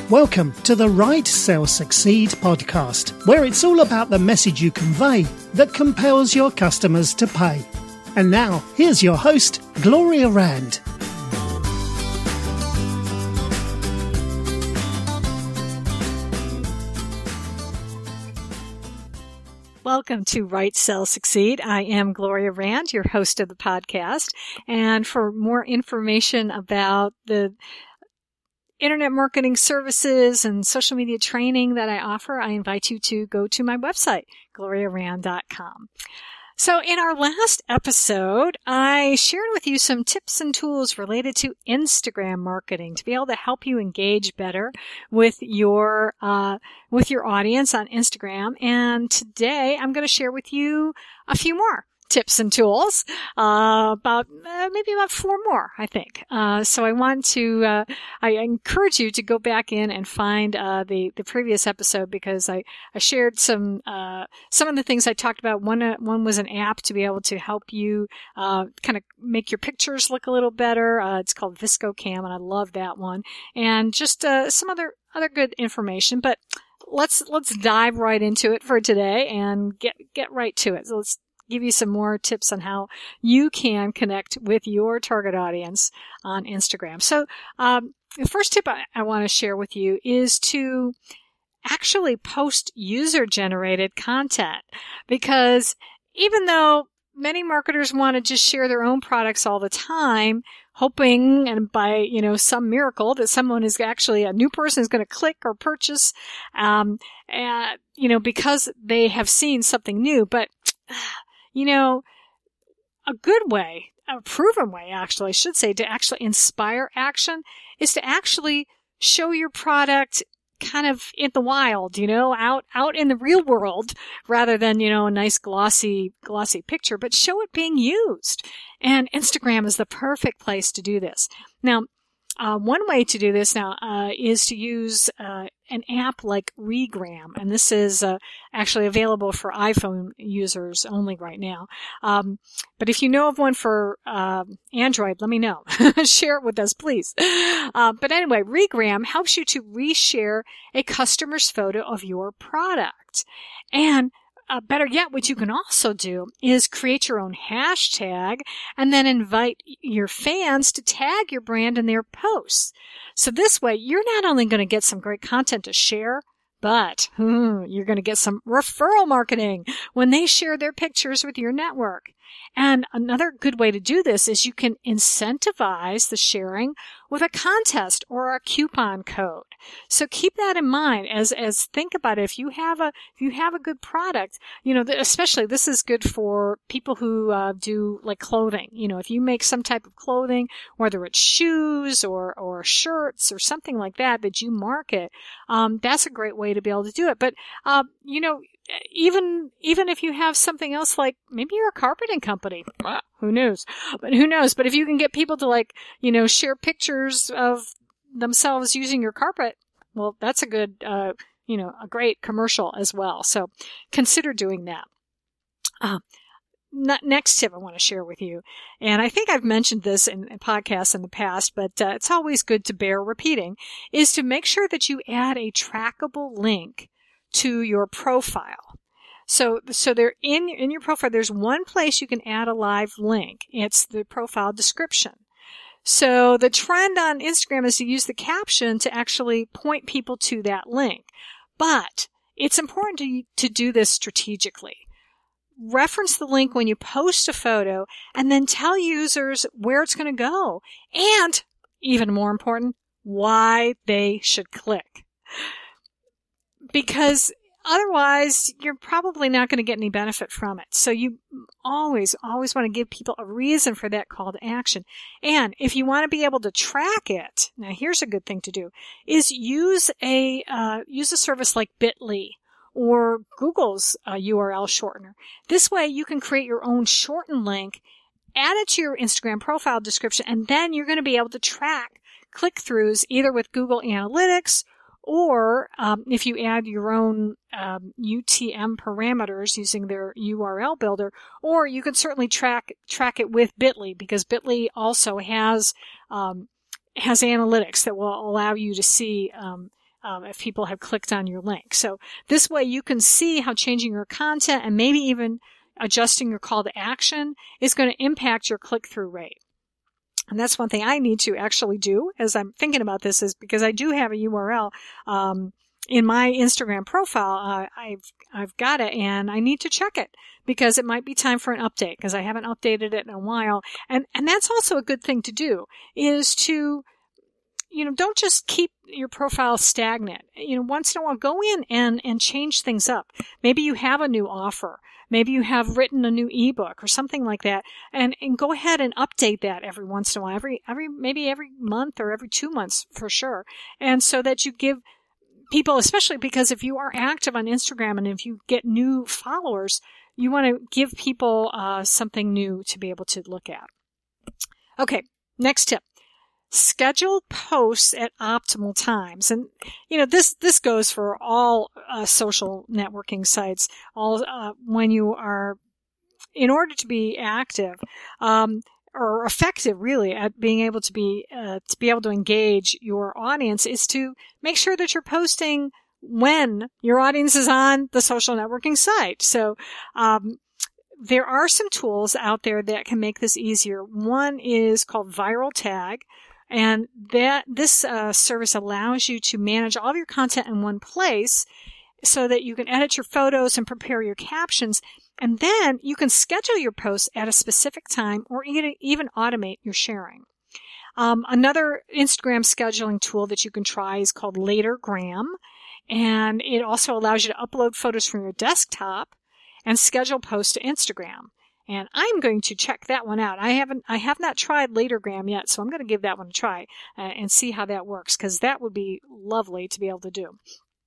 Welcome to the Write, Sell, Succeed podcast, where it's all about the message you convey that compels your customers to pay. And now, here's your host, Gloria Rand. Welcome to Write, Sell, Succeed. I am Gloria Rand, your host of the podcast. And for more information about the internet marketing services and social media training that I offer, I invite you to go to my website, gloriarand.com. So in our last episode, I shared with you some tips and tools related to Instagram marketing to be able to help you engage better with your audience on Instagram. And today I'm going to share with you a few more tips and tools, maybe about four more, I think. So I encourage you to go back in and find, the previous episode because I shared some of the things I talked about. One was an app to be able to help you, kind of make your pictures look a little better. It's called ViscoCam and I love that one. And just, some other good information, but let's dive right into it for today and get right to it. So let's give you some more tips on how you can connect with your target audience on Instagram. So the first tip I want to share with you is to actually post user-generated content, because even though many marketers want to just share their own products all the time, hoping and by, some miracle that someone is actually a new person is going to click or purchase, because they have seen something new. But a good way, a proven way, actually, I should say, to actually inspire action is to actually show your product kind of in the wild, out in the real world, rather than, a nice glossy picture, but show it being used. And Instagram is the perfect place to do this. Now, one way to do this now is to use an app like Regram, and this is actually available for iPhone users only right now. But if you know of one for Android, let me know. Share it with us, please. But anyway, Regram helps you to reshare a customer's photo of your product. And better yet, what you can also do is create your own hashtag and then invite your fans to tag your brand in their posts. So this way, you're not only going to get some great content to share, but you're going to get some referral marketing when they share their pictures with your network. And another good way to do this is you can incentivize the sharing with a contest or a coupon code. So keep that in mind as think about it. If you have a good product, especially this is good for people who do like clothing. If you make some type of clothing, whether it's shoes or shirts or something like that you market, that's a great way to be able to do it. But even if you have something else, like maybe you're a carpeting company, who knows? But if you can get people to share pictures of themselves using your carpet, well, that's a good, a great commercial as well. So consider doing that. Next tip I want to share with you, and I think I've mentioned this in podcasts in the past, but it's always good to bear repeating, is to make sure that you add a trackable link to your profile. So there in your profile, there's one place you can add a live link. It's the profile description. So the trend on Instagram is to use the caption to actually point people to that link. But it's important to do this strategically. Reference the link when you post a photo and then tell users where it's going to go. And even more important, why they should click. Because otherwise, you're probably not going to get any benefit from it. So you always want to give people a reason for that call to action. And if you want to be able to track it, now here's a good thing to do, is use a service like Bitly or Google's URL shortener. This way you can create your own shortened link, add it to your Instagram profile description, and then you're going to be able to track click-throughs either with Google Analytics or if you add your own UTM parameters using their URL builder, or you can certainly track it with Bitly, because Bitly also has analytics that will allow you to see if people have clicked on your link. So this way you can see how changing your content and maybe even adjusting your call to action is going to impact your click-through rate. And that's one thing I need to actually do as I'm thinking about this, is because I do have a URL in my Instagram profile. I've got it, and I need to check it because it might be time for an update because I haven't updated it in a while. And that's also a good thing to do, is to, don't just keep your profile stagnant. Once in a while, go in and change things up. Maybe you have a new offer. Maybe you have written a new ebook or something like that, and go ahead and update that every once in a while, maybe every month or every 2 months for sure. And so that you give people, especially because if you are active on Instagram and if you get new followers, you want to give people something new to be able to look at. Okay, next tip. Schedule posts at optimal times. And, this goes for all social networking sites. When you are, in order to be active, or effective really at being able to be able to engage your audience, is to make sure that you're posting when your audience is on the social networking site. So, there are some tools out there that can make this easier. One is called Viral Tag. And this service allows you to manage all of your content in one place so that you can edit your photos and prepare your captions. And then you can schedule your posts at a specific time or even automate your sharing. Another Instagram scheduling tool that you can try is called Latergram. And it also allows you to upload photos from your desktop and schedule posts to Instagram. And I'm going to check that one out. I have not tried Latergram yet, so I'm going to give that one a try and see how that works, because that would be lovely to be able to do.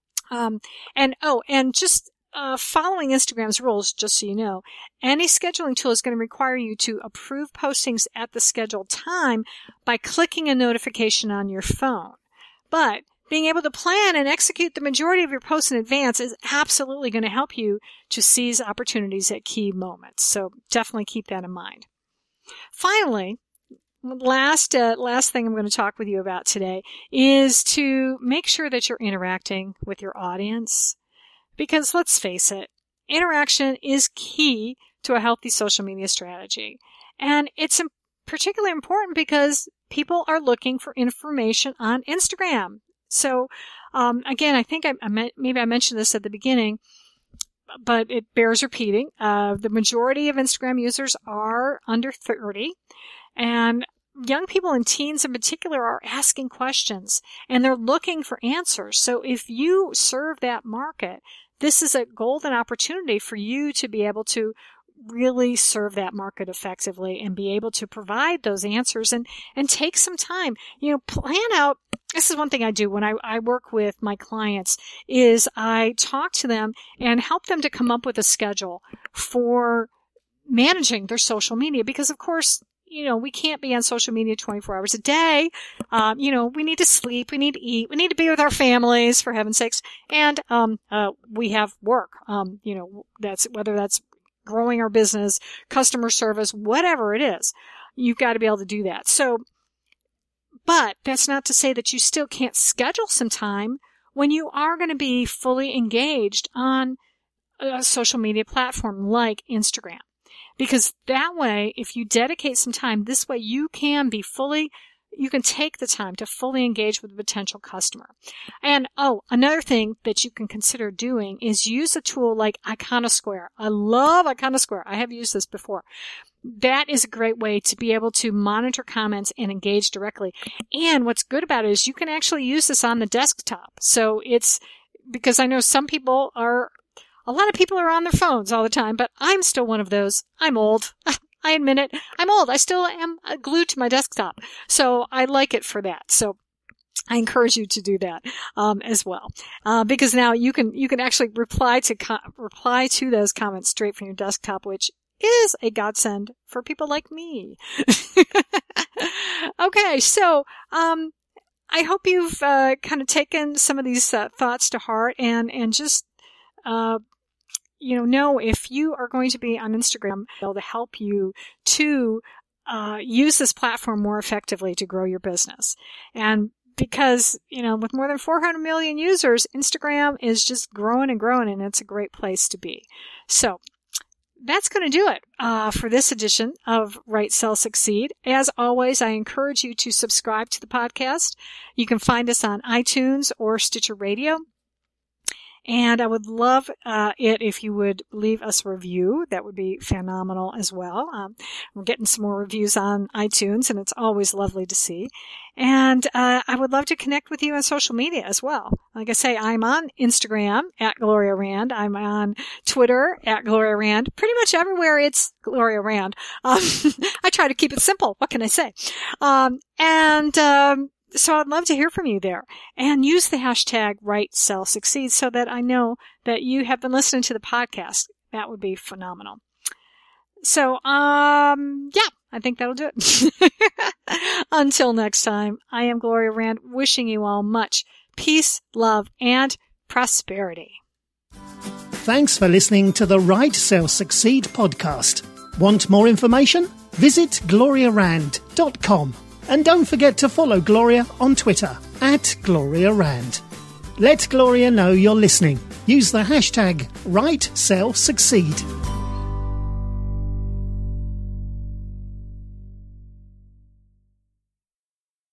And just following Instagram's rules, just so you know, any scheduling tool is going to require you to approve postings at the scheduled time by clicking a notification on your phone. But being able to plan and execute the majority of your posts in advance is absolutely going to help you to seize opportunities at key moments. So definitely keep that in mind. Finally, last thing I'm going to talk with you about today is to make sure that you're interacting with your audience. Because let's face it, interaction is key to a healthy social media strategy. And it's particularly important because people are looking for information on Instagram. So, again, I think maybe I mentioned this at the beginning, but it bears repeating. The majority of Instagram users are under 30, and young people and teens in particular are asking questions, and they're looking for answers. So if you serve that market, this is a golden opportunity for you to be able to really serve that market effectively and be able to provide those answers and take some time. Plan out. This is one thing I do when I work with my clients, is I talk to them and help them to come up with a schedule for managing their social media, because of course, we can't be on social media 24 hours a day. We need to sleep, we need to eat, we need to be with our families, for heaven's sakes. And, we have work, whether that's growing our business, customer service, whatever it is, you've got to be able to do that. So, but that's not to say that you still can't schedule some time when you are going to be fully engaged on a social media platform like Instagram. Because that way, if you dedicate some time, this way you can take the time to fully engage with a potential customer. And another thing that you can consider doing is use a tool like Iconosquare. I love Iconosquare. I have used this before. That is a great way to be able to monitor comments and engage directly. And what's good about it is you can actually use this on the desktop. So it's, because I know a lot of people are on their phones all the time, but I'm still one of those. I'm old. I admit it. I'm old. I still am glued to my desktop. So I like it for that. So I encourage you to do that, as well. Because now you can actually reply to those comments straight from your desktop, which is a godsend for people like me. Okay. So, I hope you've, kind of taken some of these, thoughts to heart and just, know if you are going to be on Instagram, able to help you to use this platform more effectively to grow your business. And because, with more than 400 million users, Instagram is just growing and growing, and it's a great place to be. So that's going to do it for this edition of Write, Sell, Succeed. As always, I encourage you to subscribe to the podcast. You can find us on iTunes or Stitcher Radio. And I would love it if you would leave us a review. That would be phenomenal as well. We're getting some more reviews on iTunes, and it's always lovely to see. And I would love to connect with you on social media as well. Like I say, I'm on Instagram at Gloria Rand. I'm on Twitter at Gloria Rand. Pretty much everywhere it's Gloria Rand. I try to keep it simple. What can I say? So I'd love to hear from you there, and use the hashtag Write, Sell, Succeed so that I know that you have been listening to the podcast. That would be phenomenal. So, I think that'll do it. Until next time, I am Gloria Rand, wishing you all much peace, love, and prosperity. Thanks for listening to the Write, Sell, Succeed podcast. Want more information? Visit gloriarand.com. And don't forget to follow Gloria on Twitter at Gloria Rand. Let Gloria know you're listening. Use the hashtag Write, Sell, Succeed.